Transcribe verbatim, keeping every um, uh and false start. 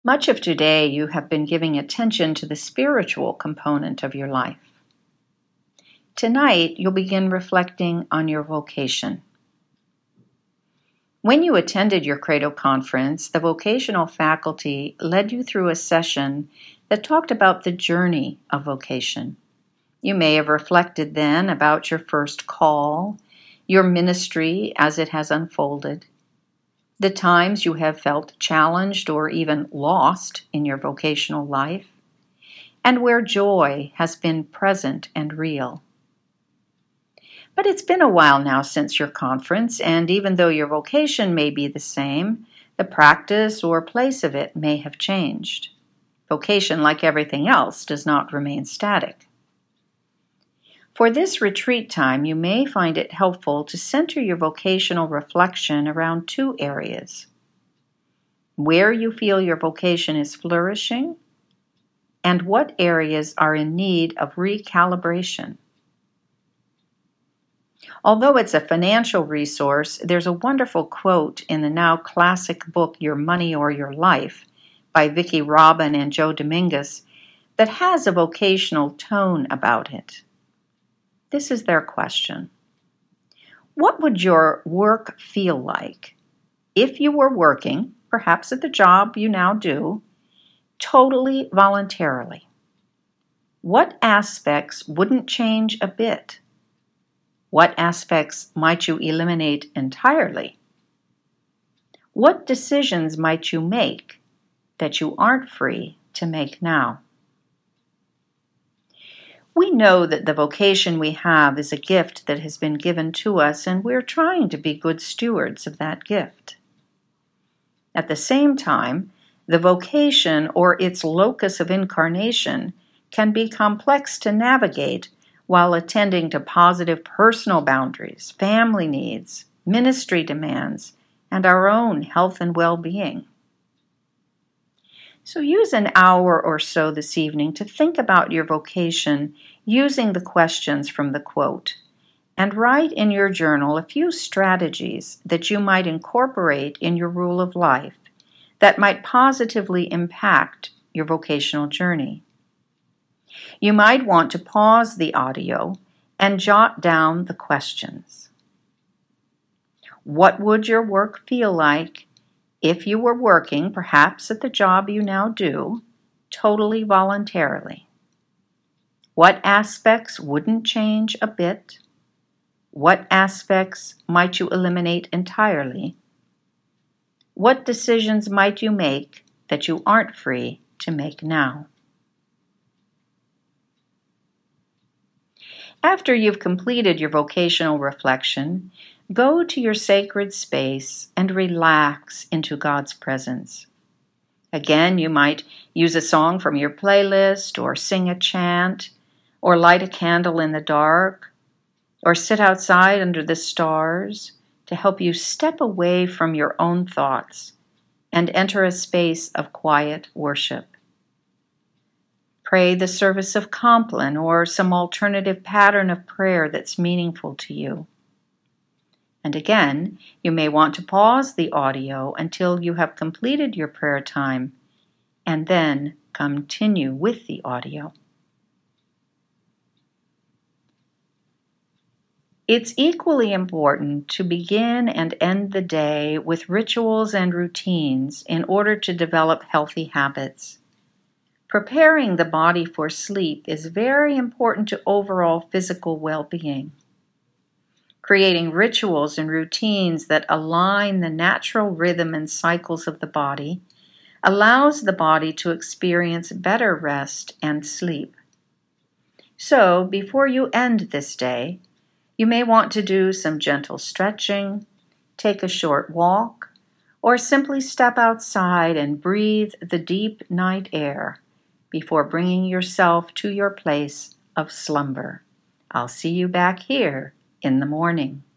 Much of today you have been giving attention to the spiritual component of your life. Tonight you'll begin reflecting on your vocation. When you attended your Credo conference, the vocational faculty led you through a session that talked about the journey of vocation. You may have reflected then about your first call, your ministry as it has unfolded, the times you have felt challenged or even lost in your vocational life, and where joy has been present and real. But it's been a while now since your conference, and even though your vocation may be the same, the practice or place of it may have changed. Vocation, like everything else, does not remain static. For this retreat time, you may find it helpful to center your vocational reflection around two areas: where you feel your vocation is flourishing, and what areas are in need of recalibration. Although it's a financial resource, there's a wonderful quote in the now classic book Your Money or Your Life by Vicki Robin and Joe Dominguez that has a vocational tone about it. This is their question. What would your work feel like if you were working, perhaps at the job you now do, totally voluntarily? What aspects wouldn't change a bit? What aspects might you eliminate entirely? What decisions might you make that you aren't free to make now? We know that the vocation we have is a gift that has been given to us, and we're trying to be good stewards of that gift. At the same time, the vocation or its locus of incarnation can be complex to navigate while attending to positive personal boundaries, family needs, ministry demands, and our own health and well-being. So use an hour or so this evening to think about your vocation using the questions from the quote, and write in your journal a few strategies that you might incorporate in your rule of life that might positively impact your vocational journey. You might want to pause the audio and jot down the questions. What would your work feel like if you were working, perhaps at the job you now do, totally voluntarily? What aspects wouldn't change a bit? What aspects might you eliminate entirely? What decisions might you make that you aren't free to make now? After you've completed your vocational reflection, go to your sacred space and relax into God's presence. Again, you might use a song from your playlist, or sing a chant, or light a candle in the dark, or sit outside under the stars to help you step away from your own thoughts and enter a space of quiet worship. Pray the service of Compline or some alternative pattern of prayer that's meaningful to you. And again, you may want to pause the audio until you have completed your prayer time, and then continue with the audio. It's equally important to begin and end the day with rituals and routines in order to develop healthy habits. Preparing the body for sleep is very important to overall physical well-being. Creating rituals and routines that align the natural rhythm and cycles of the body allows the body to experience better rest and sleep. So, before you end this day, you may want to do some gentle stretching, take a short walk, or simply step outside and breathe the deep night air before bringing yourself to your place of slumber. I'll see you back here in the morning.